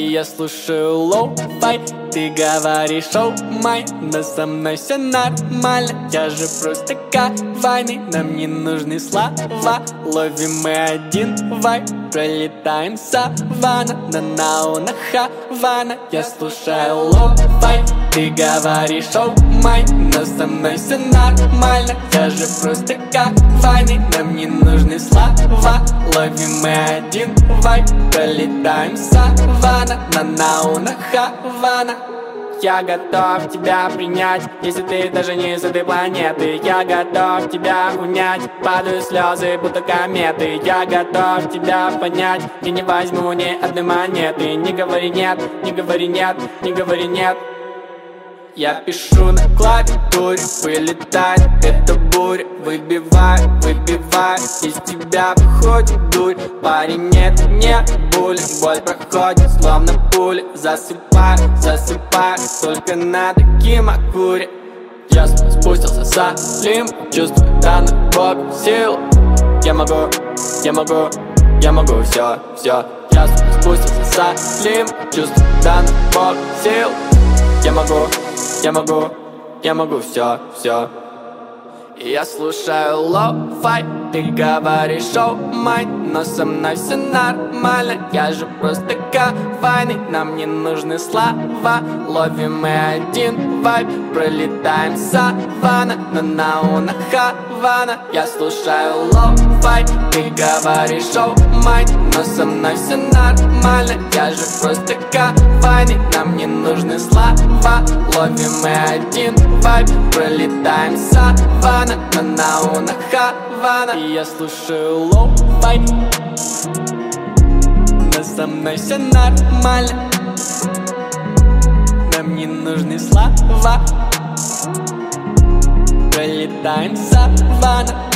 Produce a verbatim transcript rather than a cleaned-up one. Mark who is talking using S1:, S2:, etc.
S1: И я слушаю лоу-фай, ты говоришь оу май, но со мной все нормально, я же просто кавайный. Нам не нужны слова, ловим мы один вайб, пролетаем саванна, на науна Хавана. Я слушаю лоу-фай, ты говоришь оу май, но со мной все нормально, я же просто кавайный. Нам не нужны слова, ловим мы один вайб, пролетаем саванна, на науна Хавана. Я готов тебя принять, если ты даже не с этой планеты. Я готов тебя унять, падают слезы, будто кометы. Я готов тебя понять, и не возьму ни одной монеты. Не говори нет, не говори нет, не говори нет. Я пишу на клавиатуре, вылетает эта буря. Выбиваю, выбиваю, из тебя выходит дурь. Парень, нет, не боль, боль проходит, словно пуля. Засыпаю, засыпаю, только на таким акуре. Я спустился со слим, чувствую данную Богу силу. Я могу, я могу, я могу все, все. Я спустился со слим, чувствую данную Богу силу. Я могу, я могу, я могу все, все. И я слушаю лоу-фай, ты говоришь оу май, но со мной все нормально, я же просто кавайный. Нам не нужны слова, ловим мы один вайб, пролетаем саванна, на науна Хавана. Я слушаю лоу-фай, ты говоришь оу май, но со мной все нормально, я же просто кавайный. Нам не нужны слова, ловим мы один вайб, пролетаем саванна, на науна Хавана. И я слушаю лоу-фай, но со мной все нормально, нам не нужны слова, пролетаем саванна.